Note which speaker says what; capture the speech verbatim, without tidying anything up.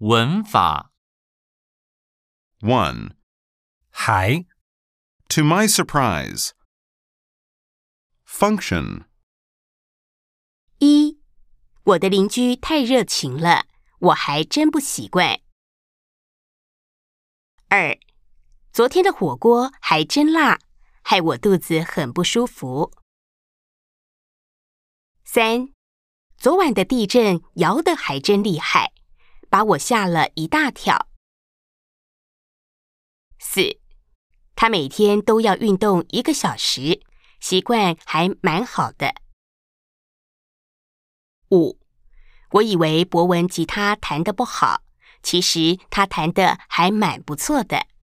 Speaker 1: 文法
Speaker 2: one.
Speaker 3: 还
Speaker 2: To my surprise. Function.
Speaker 4: 一，我的邻居太热情了，我还真不习惯。二，昨天的火锅还真辣，害我肚子很不舒服。三，昨晚的地震摇得还真厉害，把我吓了一大跳。四，他每天都要运动一个小时，习惯还蛮好的。五，我以为博文吉他弹得不好，其实他弹得还蛮不错的。